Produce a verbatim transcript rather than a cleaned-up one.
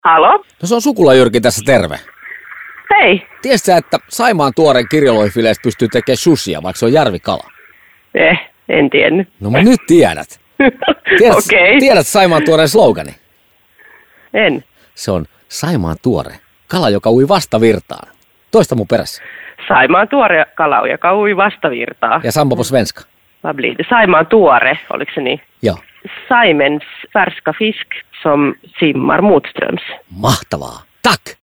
Halo? No se on Sukula Jyrki tässä, terve. Hei. Tiedätkö sä, että Saimaan tuoreen kirjolohifileistä pystyy tekemään sushia, vaikka se on järvikala? Eh, en tiennyt. No mä nyt tiedät. Tiedät, Okei. tiedät Saimaan tuoreen slogani? En. Se on Saimaan tuore, kala joka ui vastavirtaan. Toista mun perässä. Saimaan tuore kala, joka ui vastavirtaa. Ja samma på svenska. Vad blir det? Saimaan tuore, oliko se niin? Joo. Saimens färska fisk som simmar motströms. Mahtavaa. Tack!